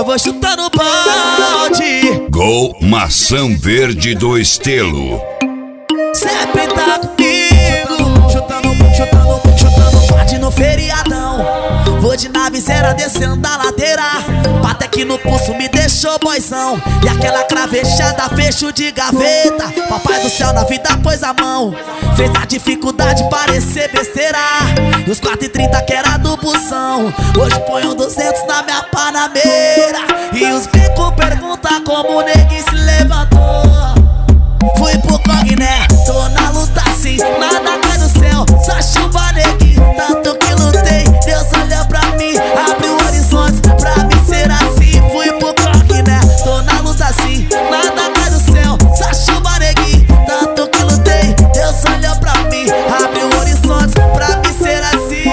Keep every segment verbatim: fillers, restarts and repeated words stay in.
eu vou chutando balde. Gol Maçã Verde do Estelo. Sempre tá comigo, chutando, chutando, chutando balde no feriadão. Vou de nave zero descendo da ladeira, bate aqui no pulso me deixou boizão. E aquela cravechada fecho de gaveta, papai do céu na vida pôs a mão, fez a dificuldade parecer besteira. E os quatro e trinta que era do bução, hoje põe um duzentos na minha panameira. E os bico pergunta como o neguinho se levantou. Fui pro cogné, tô na luta assim, nada cai do céu, só chuva neguinho. Tanto que lutei, Deus olhou pra mim, abriu horizontes pra mim ser assim. Fui pro cogné, tô na luta assim, nada cai do céu, só chuva neguinho. Tanto que lutei, Deus olhou pra mim, abriu horizontes pra mim ser assim.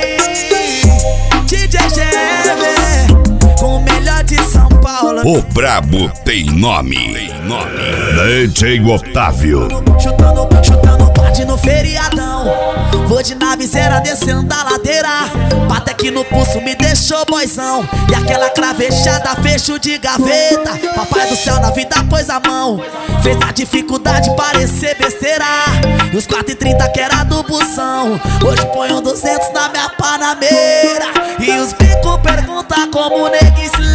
D J Gemer, com o melhor de São Paulo. O brabo tem nome, tem nome. D J Otávio. Chutando, chutando balde no feriadão. Vou de nave zero descendo da ladeira, bate aqui no pulso me deixou boizão. E aquela cravechada fecho de gaveta, papai do céu na vida pôs a mão, fez a dificuldade parecer besteira. E os quatro e trinta que era do bução, hoje põe um duzentos na minha panameira. E os bico pergunta como o neguinho se